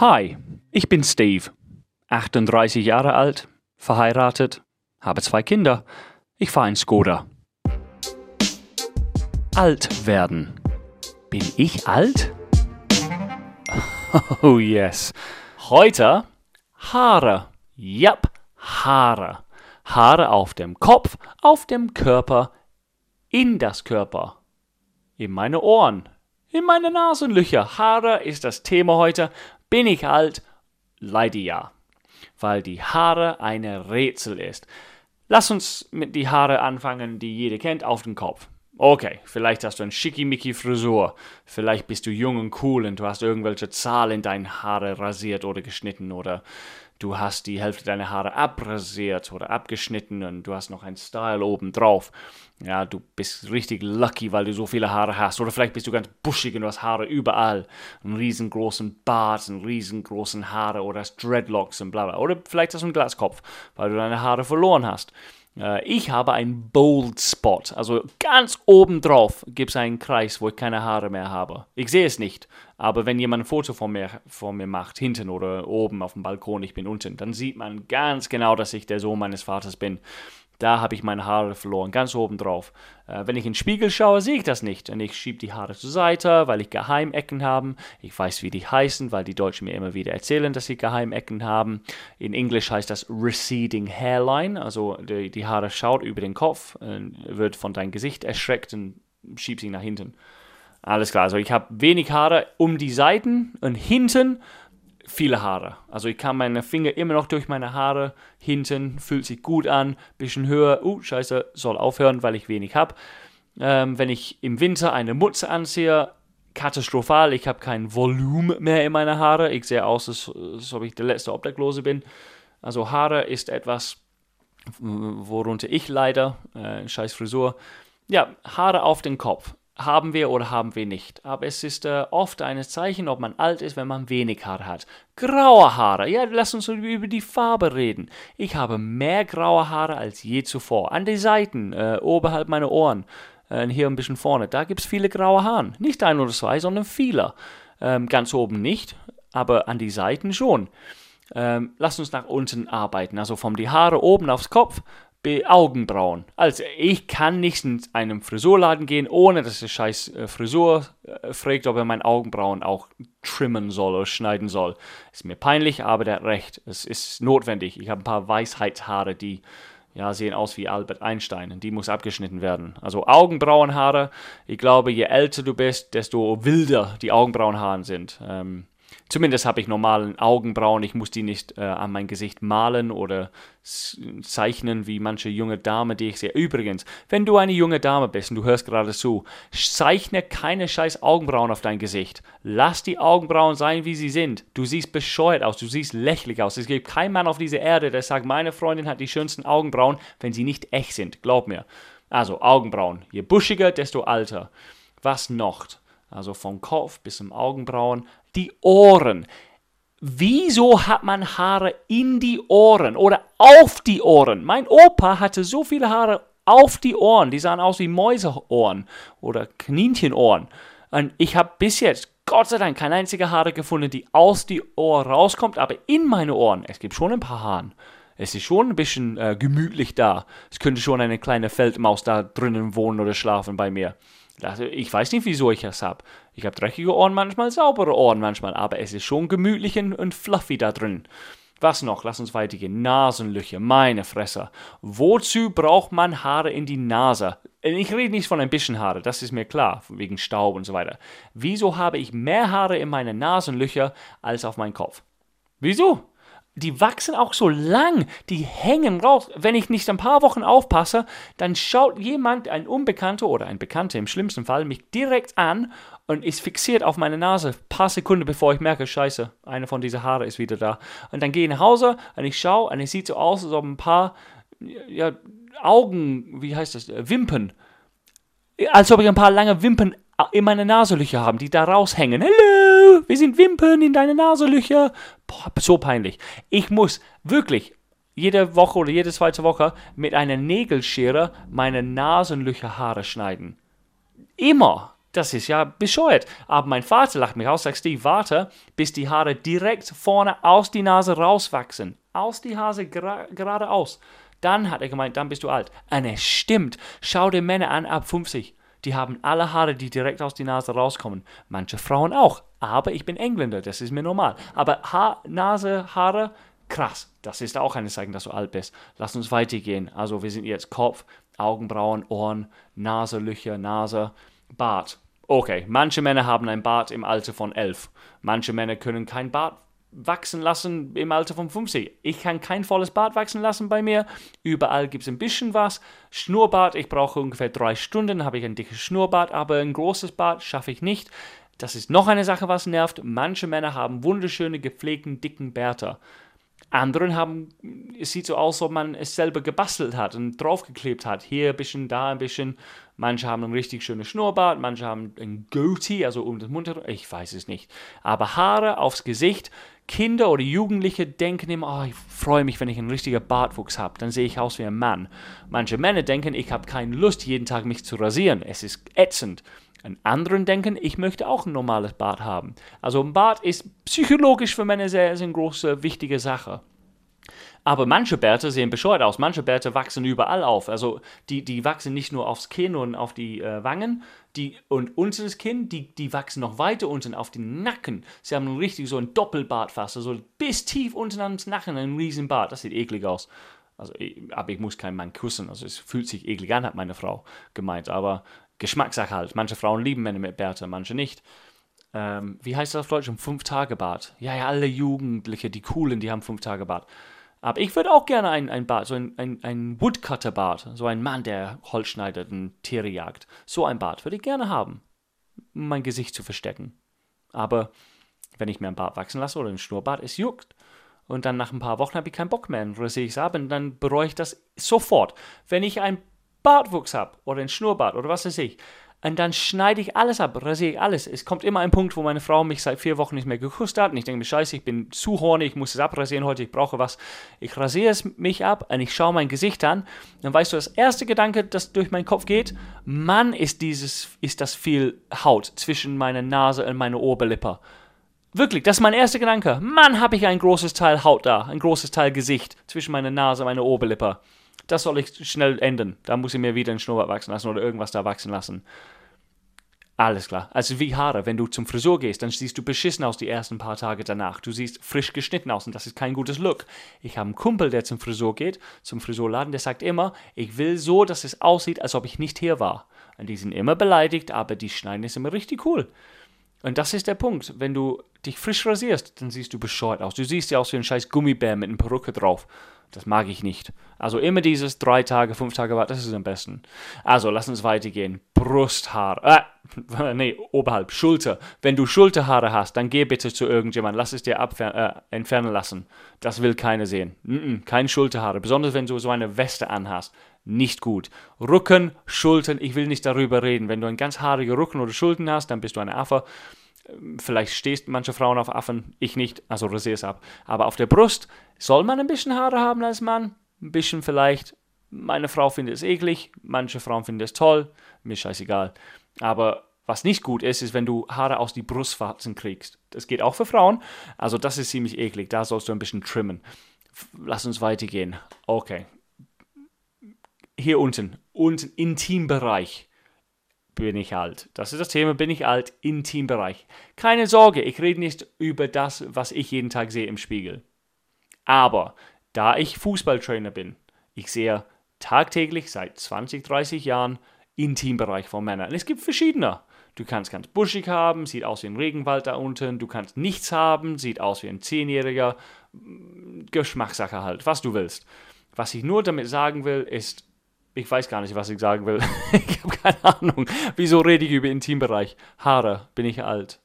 Hi, ich bin Steve, 38 Jahre alt, verheiratet, habe 2 Kinder. Ich fahre einen Skoda. Alt werden. Bin ich alt? Oh yes. Heute Haare. Yep, Haare. Haare auf dem Kopf, auf dem Körper, in das Körper. In meine Ohren, in meine Nasenlöcher. Haare ist das Thema heute. Bin ich alt? Leider ja. Weil die Haare ein Rätsel ist. Lass uns mit die Haare anfangen, die jeder kennt, auf dem Kopf. Okay, vielleicht hast du eine Schickimicki-Frisur. Vielleicht bist du jung und cool und du hast irgendwelche Zahlen in deine Haare rasiert oder geschnitten oder du hast die Hälfte deiner Haare abrasiert oder abgeschnitten und du hast noch einen Style oben drauf. Ja, du bist richtig lucky, weil du so viele Haare hast. Oder vielleicht bist du ganz buschig und du hast Haare überall. Einen riesengroßen Bart, einen riesengroßen Haare oder hast Dreadlocks und bla bla. Oder vielleicht hast du einen Glatzkopf, weil du deine Haare verloren hast. Ich habe einen Bald Spot, also ganz oben drauf gibt es einen Kreis, wo ich keine Haare mehr habe. Ich sehe es nicht, aber wenn jemand ein Foto von mir macht, hinten oder oben auf dem Balkon, ich bin unten, dann sieht man ganz genau, dass ich der Sohn meines Vaters bin. Da habe ich meine Haare verloren, ganz oben drauf. Wenn ich in den Spiegel schaue, sehe ich das nicht. Und ich schiebe die Haare zur Seite, weil ich Geheimecken habe. Ich weiß, wie die heißen, weil die Deutschen mir immer wieder erzählen, dass sie Geheimecken haben. In Englisch heißt das receding hairline, also die Haare schaut über den Kopf, wird von deinem Gesicht erschreckt und schiebt sie nach hinten. Alles klar, also ich habe wenig Haare um die Seiten und hinten viele Haare. Also ich kann meine Finger immer noch durch meine Haare hinten, fühlt sich gut an, bisschen höher, scheiße, soll aufhören, weil ich wenig habe. Wenn ich im Winter eine Mütze anziehe, katastrophal, ich habe kein Volumen mehr in meine Haare. Ich sehe aus, als ob ich der letzte Obdachlose bin. Also Haare ist etwas, worunter ich leide, scheiß Frisur. Ja, Haare auf den Kopf. Haben wir oder haben wir nicht. Aber es ist oft ein Zeichen, ob man alt ist, wenn man wenig Haare hat. Graue Haare. Ja, lass uns über die Farbe reden. Ich habe mehr graue Haare als je zuvor. An den Seiten, oberhalb meiner Ohren, hier ein bisschen vorne. Da gibt es viele graue Haare. Nicht 1 oder 2, sondern viele. Ganz oben nicht, aber an die Seiten schon. Lass uns nach unten arbeiten. Also von die Haare oben aufs Kopf. Augenbrauen. Also ich kann nicht in einem Frisurladen gehen, ohne dass der scheiß Frisur fragt, ob er meine Augenbrauen auch trimmen soll oder schneiden soll. Ist mir peinlich, aber der hat recht. Es ist notwendig. Ich habe ein paar Weisheitshaare, die sehen aus wie Albert Einstein und die muss abgeschnitten werden. Also Augenbrauenhaare, ich glaube, je älter du bist, desto wilder die Augenbrauenhaare sind. Zumindest habe ich normalen Augenbrauen. Ich muss die nicht an mein Gesicht malen oder zeichnen wie manche junge Dame, die ich sehe. Übrigens, wenn du eine junge Dame bist und du hörst gerade zu, zeichne keine scheiß Augenbrauen auf dein Gesicht. Lass die Augenbrauen sein, wie sie sind. Du siehst bescheuert aus, du siehst lächerlich aus. Es gibt keinen Mann auf dieser Erde, der sagt, meine Freundin hat die schönsten Augenbrauen, wenn sie nicht echt sind. Glaub mir. Also Augenbrauen. Je buschiger, desto alter. Was noch? Also vom Kopf bis zum Augenbrauen. Die Ohren. Wieso hat man Haare in die Ohren oder auf die Ohren? Mein Opa hatte so viele Haare auf die Ohren. Die sahen aus wie Mäuseohren oder Kaninchenohren. Und ich habe bis jetzt, Gott sei Dank, keine einzige Haare gefunden, die aus die Ohren rauskommt. Aber in meine Ohren, es gibt schon ein paar Haare. Es ist schon ein bisschen gemütlich da. Es könnte schon eine kleine Feldmaus da drinnen wohnen oder schlafen bei mir. Also ich weiß nicht, wieso ich das habe. Ich habe dreckige Ohren manchmal, saubere Ohren manchmal, aber es ist schon gemütlich und fluffy da drin. Was noch? Lass uns weitergehen. Nasenlöcher, meine Fresse. Wozu braucht man Haare in die Nase? Ich rede nicht von ein bisschen Haare, das ist mir klar, wegen Staub und so weiter. Wieso habe ich mehr Haare in meine Nasenlöcher als auf meinen Kopf? Wieso? Die wachsen auch so lang, die hängen raus. Wenn ich nicht ein paar Wochen aufpasse, dann schaut jemand, ein Unbekannter oder ein Bekannter im schlimmsten Fall, mich direkt an und ist fixiert auf meine Nase. Ein paar Sekunden bevor ich merke, scheiße, eine von diesen Haaren ist wieder da. Und dann gehe ich nach Hause und ich schaue und es sieht so aus, als ob ein paar Augen, Wimpern, als ob ich ein paar lange Wimpern in meine Nasenlöcher haben, die da raushängen. Hallo, wir sind Wimpern in deine Nasenlöcher. Boah, so peinlich. Ich muss wirklich jede Woche oder jede zweite Woche mit einer Nägelschere meine Nasenlöcherhaare schneiden. Immer. Das ist ja bescheuert. Aber mein Vater lacht mich aus, sagt, Steve, warte, bis die Haare direkt vorne aus die Nase rauswachsen. Aus die Nase geradeaus. Dann hat er gemeint, dann bist du alt. Und es stimmt. Schau dir Männer an ab 50. Die haben alle Haare, die direkt aus die Nase rauskommen. Manche Frauen auch. Aber ich bin Engländer, das ist mir normal. Aber Nase, Haare, krass. Das ist auch ein Zeichen, dass du alt bist. Lass uns weitergehen. Also wir sind jetzt Kopf, Augenbrauen, Ohren, Nase, Löcher, Nase, Bart. Okay, manche Männer haben ein Bart im Alter von 11. Manche Männer können kein Bart wachsen lassen im Alter von 50. Ich kann kein volles Bart wachsen lassen bei mir. Überall gibt es ein bisschen was. Schnurrbart, ich brauche ungefähr 3 Stunden, habe ich ein dickes Schnurrbart, aber ein großes Bart schaffe ich nicht. Das ist noch eine Sache, was nervt. Manche Männer haben wunderschöne, gepflegten, dicken Bärte. Anderen haben, es sieht so aus, als ob man es selber gebastelt hat und draufgeklebt hat. Hier ein bisschen, da ein bisschen. Manche haben einen richtig schönen Schnurrbart, manche haben ein Goatee, also um den Mund herum. Ich weiß es nicht. Aber Haare aufs Gesicht. Kinder oder Jugendliche denken immer, oh, ich freue mich, wenn ich einen richtigen Bartwuchs habe. Dann sehe ich aus wie ein Mann. Manche Männer denken, ich habe keine Lust, jeden Tag mich zu rasieren. Es ist ätzend. Und anderen denken, ich möchte auch ein normales Bart haben. Also ein Bart ist psychologisch für Männer sehr eine große, wichtige Sache. Aber manche Bärte sehen bescheuert aus. Manche Bärte wachsen überall auf. Also die wachsen nicht nur aufs Kinn und auf die Wangen und unten das Kinn, die wachsen noch weiter unten auf den Nacken. Sie haben richtig so ein Doppelbart fast. Also bis tief unten ans Nacken ein riesen Bart. Das sieht eklig aus. Also, aber ich muss keinen Mann küssen. Also es fühlt sich eklig an, hat meine Frau gemeint. Aber Geschmackssache halt. Manche Frauen lieben Männer mit Bärte, manche nicht. Wie heißt das auf Deutsch? Ein 5-Tage-Bart. Ja, alle Jugendliche, die Coolen, die haben 5-Tage-Bart. Aber ich würde auch gerne ein Bart, so ein Woodcutter-Bart. So ein Mann, der Holz schneidet und Tiere jagt. So ein Bart würde ich gerne haben, um mein Gesicht zu verstecken. Aber wenn ich mir ein Bart wachsen lasse oder ein Schnurrbart, es juckt. Und dann nach ein paar Wochen habe ich keinen Bock mehr. Dann rasiere ich es ab und dann bereue ich das sofort. Wenn ich einen Bartwuchs habe oder einen Schnurrbart oder was weiß ich, und dann schneide ich alles ab, rasiere ich alles. Es kommt immer ein Punkt, wo meine Frau mich seit 4 Wochen nicht mehr geküsst hat und ich denke mir, scheiße, ich bin zu horny, ich muss es abrasieren heute, ich brauche was. Ich rasiere es mich ab und ich schaue mein Gesicht an. Dann weißt du, das erste Gedanke, das durch meinen Kopf geht, Mann, ist das viel Haut zwischen meiner Nase und meiner Oberlippe. Wirklich, das ist mein erster Gedanke. Mann, habe ich ein großes Teil Haut da, ein großes Teil Gesicht zwischen meiner Nase und meiner Oberlippe. Das soll ich schnell ändern. Da muss ich mir wieder einen Schnurrbart wachsen lassen oder irgendwas da wachsen lassen. Alles klar. Also wie Haare. Wenn du zum Friseur gehst, dann siehst du beschissen aus die ersten paar Tage danach. Du siehst frisch geschnitten aus und das ist kein gutes Look. Ich habe einen Kumpel, der zum Friseur geht, zum Friseurladen, der sagt immer, ich will so, dass es aussieht, als ob ich nicht hier war. Und die sind immer beleidigt, aber die schneiden es immer richtig cool. Und das ist der Punkt. Wenn du dich frisch rasierst, dann siehst du bescheuert aus. Du siehst ja aus wie ein scheiß Gummibär mit einer Perücke drauf. Das mag ich nicht. Also immer dieses 3 Tage, 5 Tage Bart, das ist am besten. Also, lass uns weitergehen. Brusthaar. Oberhalb, Schulter. Wenn du Schulterhaare hast, dann geh bitte zu irgendjemandem. Lass es dir entfernen lassen. Das will keiner sehen. Keine Schulterhaare. Besonders wenn du so eine Weste anhast. Nicht gut. Rücken, Schultern, ich will nicht darüber reden. Wenn du einen ganz haarigen Rücken oder Schultern hast, dann bist du ein Affe. Vielleicht stehst manche Frauen auf Affen, ich nicht, also rasier es ab. Aber auf der Brust soll man ein bisschen Haare haben als Mann, ein bisschen vielleicht. Meine Frau findet es eklig, manche Frauen finden es toll, mir scheißegal. Aber was nicht gut ist, ist, wenn du Haare aus die Brustwarzen kriegst. Das geht auch für Frauen, also das ist ziemlich eklig, da sollst du ein bisschen trimmen. Lass uns weitergehen. Okay. Hier unten, Intimbereich. Bin ich alt. Das ist das Thema, bin ich alt, Intimbereich. Keine Sorge, ich rede nicht über das, was ich jeden Tag sehe im Spiegel. Aber da ich Fußballtrainer bin, ich sehe tagtäglich seit 20, 30 Jahren Intimbereich von Männern. Und es gibt verschiedene. Du kannst ganz buschig haben, sieht aus wie ein Regenwald da unten. Du kannst nichts haben, sieht aus wie ein 10-Jähriger. Geschmackssache halt, was du willst. Was ich nur damit sagen will, ist, ich weiß gar nicht, was ich sagen will. Ich habe keine Ahnung. Wieso rede ich über Intimbereich? Haare, bin ich alt?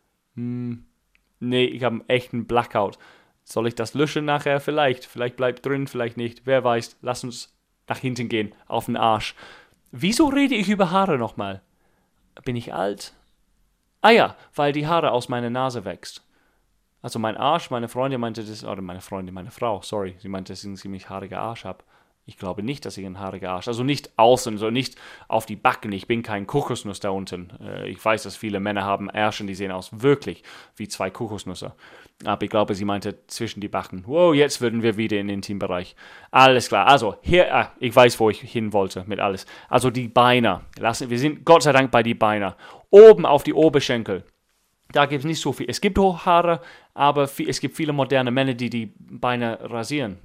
Nee, ich habe einen echten Blackout. Soll ich das löschen nachher? Vielleicht. Vielleicht bleibt drin, vielleicht nicht. Wer weiß. Lass uns nach hinten gehen. Auf den Arsch. Wieso rede ich über Haare nochmal? Bin ich alt? Ah ja, weil die Haare aus meiner Nase wächst. Also mein Arsch, meine Freundin meinte das, oder meine Frau, sorry, sie meinte, dass ich einen ziemlich haariger Arsch habe. Ich glaube nicht, dass ich einen haarigen Arsch, also nicht außen, so nicht auf die Backen. Ich bin kein Kokosnuss da unten. Ich weiß, dass viele Männer haben Ärschen, die sehen aus wirklich wie 2 Kokosnüsse. Aber ich glaube, sie meinte zwischen die Backen. Wow, jetzt würden wir wieder in den Intimbereich. Alles klar, also hier, ich weiß, wo ich hin wollte mit alles. Also die Beine, wir sind Gott sei Dank bei die Beine. Oben auf die Oberschenkel. Da gibt es nicht so viel. Es gibt Haare, aber es gibt viele moderne Männer, die die Beine rasieren.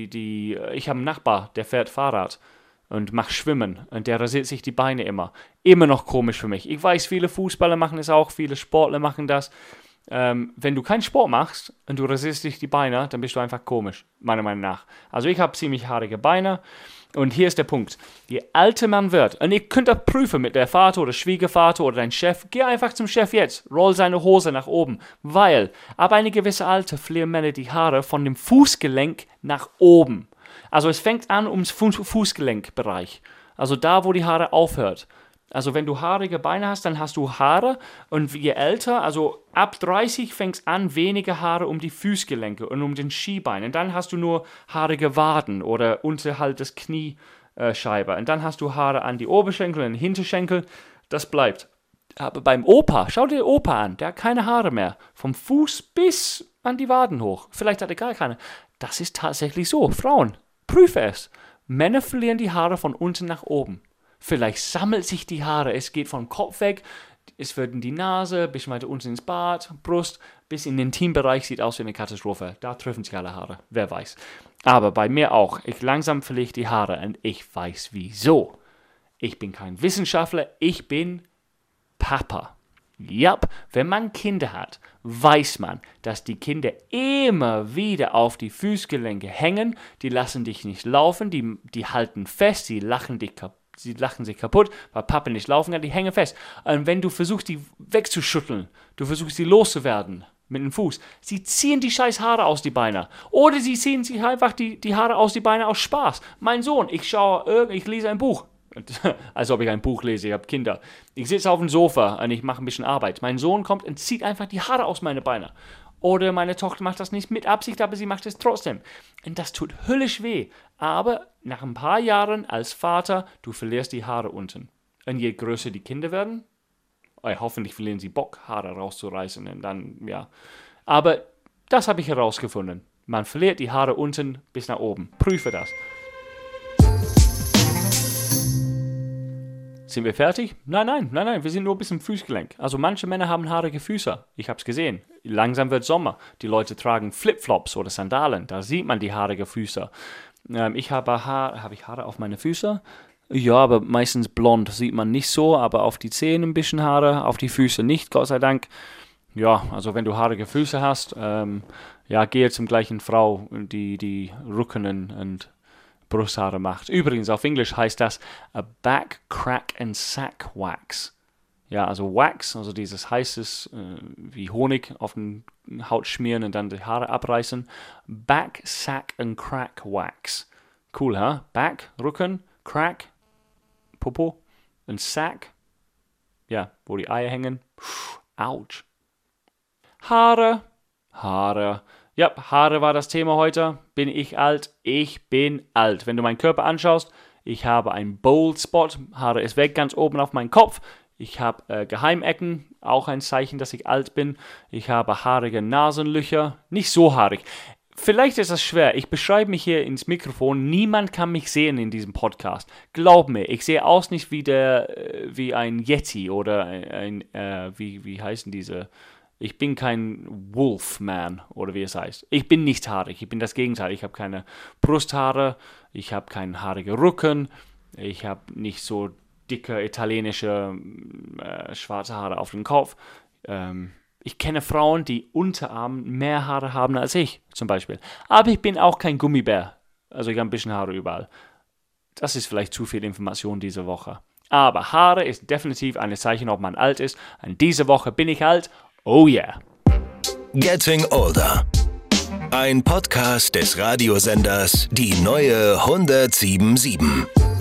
Ich habe einen Nachbar, der fährt Fahrrad und macht Schwimmen und der rasiert sich die Beine immer. Immer noch komisch für mich. Ich weiß, viele Fußballer machen es auch, viele Sportler machen das. Wenn du keinen Sport machst und du rasierst dich die Beine, dann bist du einfach komisch, meiner Meinung nach. Also ich habe ziemlich haarige Beine. Und hier ist der Punkt. Je älter man wird, und ihr könnt das prüfen mit der Vater oder Schwiegervater oder dein Chef, geh einfach zum Chef jetzt, roll seine Hose nach oben, weil ab einem gewissen Alter verlieren Männer die Haare von dem Fußgelenk nach oben. Also es fängt an ums Fußgelenkbereich, also da, wo die Haare aufhört. Also wenn du haarige Beine hast, dann hast du Haare und je älter, also ab 30 fängt es an, weniger Haare um die Fußgelenke und um den Schienbein. Und dann hast du nur haarige Waden oder unterhalb des Kniescheibe. Und dann hast du Haare an die Oberschenkel und den Hinterschenkel. Das bleibt. Aber beim Opa, schau dir den Opa an, der hat keine Haare mehr. Vom Fuß bis an die Waden hoch. Vielleicht hat er gar keine. Das ist tatsächlich so. Frauen, prüfe es. Männer verlieren die Haare von unten nach oben. Vielleicht sammelt sich die Haare, es geht vom Kopf weg, es wird in die Nase, bis weiter unten ins Bart, Brust, bis in den Intimbereich, sieht aus wie eine Katastrophe. Da treffen sich alle Haare, wer weiß. Aber bei mir auch, langsam verliere ich die Haare und ich weiß wieso. Ich bin kein Wissenschaftler, ich bin Papa. Ja, wenn man Kinder hat, weiß man, dass die Kinder immer wieder auf die Fußgelenke hängen, die lassen dich nicht laufen, die halten fest, sie lachen sich kaputt, weil Papa nicht laufen kann, die hängen fest. Und wenn du versuchst, die wegzuschütteln, du versuchst, die loszuwerden mit dem Fuß, sie ziehen die scheiß Haare aus die Beine. Oder sie ziehen sich einfach die Haare aus die Beine aus Spaß. Mein Sohn, ich lese ein Buch. Als ob ich ein Buch lese, ich habe Kinder. Ich sitze auf dem Sofa und ich mache ein bisschen Arbeit. Mein Sohn kommt und zieht einfach die Haare aus meine Beine. Oder meine Tochter macht das nicht mit Absicht, aber sie macht es trotzdem. Und das tut höllisch weh. Aber nach ein paar Jahren als Vater, du verlierst die Haare unten. Und je größer die Kinder werden, hoffentlich verlieren sie Bock, Haare rauszureißen. Und dann, ja. Aber das habe ich herausgefunden. Man verliert die Haare unten bis nach oben. Prüfe das. Sind wir fertig? Nein, wir sind nur bis zum Fußgelenk. Also manche Männer haben haarige Füße. Ich habe es gesehen. Langsam wird Sommer. Die Leute tragen Flipflops oder Sandalen. Da sieht man die haarige Füße. Ich habe ich Haare auf meine Füße? Ja, aber meistens blond. Sieht man nicht so, aber auf die Zähne ein bisschen Haare, auf die Füße nicht, Gott sei Dank. Ja, also wenn du haarige Füße hast, gehe zum gleichen Frau, die Rücken und Brusthaare macht. Übrigens, auf Englisch heißt das a back, crack and sack wax. Ja, also Wax, also dieses heißes, wie Honig auf die Haut schmieren und dann die Haare abreißen. Back, sack and crack wax. Cool, huh? Back, Rücken, crack, Popo und sack, ja, wo die Eier hängen. Ouch. Haare. Ja, Haare war das Thema heute. Bin ich alt? Ich bin alt. Wenn du meinen Körper anschaust, ich habe einen Bald Spot. Haare ist weg, ganz oben auf meinem Kopf. Ich habe Geheimecken, auch ein Zeichen, dass ich alt bin. Ich habe haarige Nasenlöcher. Nicht so haarig. Vielleicht ist das schwer. Ich beschreibe mich hier ins Mikrofon. Niemand kann mich sehen in diesem Podcast. Glaub mir, ich sehe aus nicht wie ein Yeti oder wie heißen diese... Ich bin kein Wolfman, oder wie es heißt. Ich bin nicht haarig, ich bin das Gegenteil. Ich habe keine Brusthaare, ich habe keinen haarigen Rücken, ich habe nicht so dicke italienische schwarze Haare auf dem Kopf. Ich kenne Frauen, die Unterarm mehr Haare haben als ich, zum Beispiel. Aber ich bin auch kein Gummibär. Also ich habe ein bisschen Haare überall. Das ist vielleicht zu viel Information diese Woche. Aber Haare ist definitiv ein Zeichen, ob man alt ist. Und diese Woche bin ich alt. Oh yeah. Getting Older. Ein Podcast des Radiosenders Die Neue 107.7.